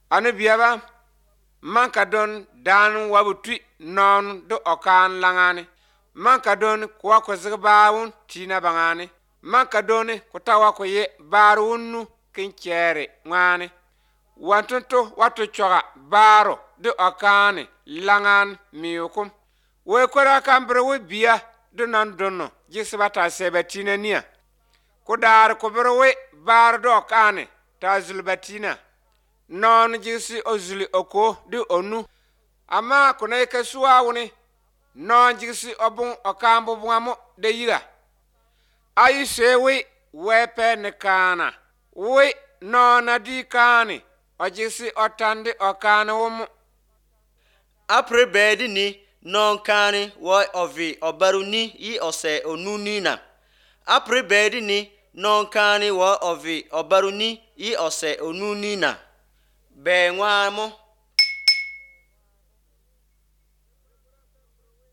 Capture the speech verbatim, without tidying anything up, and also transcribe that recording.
ane biaba mankadon dan wabutui non do okan langane mankadon kwa kozgbawun tina bangane mankadon kutawa ko ye barunu kinchere ngane wantunto watu choga baro do okane langan miyukum we kora kambre we biya do nan donno jisbata sebatina nia kudar kubro we bar do okane ta zulbatina non jisi ozuli oko di onu ama kuna ike suwa wuni non jisi obun okambu buamu de yira ayi sewi wepe nekana we non adi kani ojisi otandi okana wumu apre bedi ni non kani wo ovi obaruni yi ose onuni na apre bedi ni non kani wo ovi obaruni yi ose onuni na be nwa mo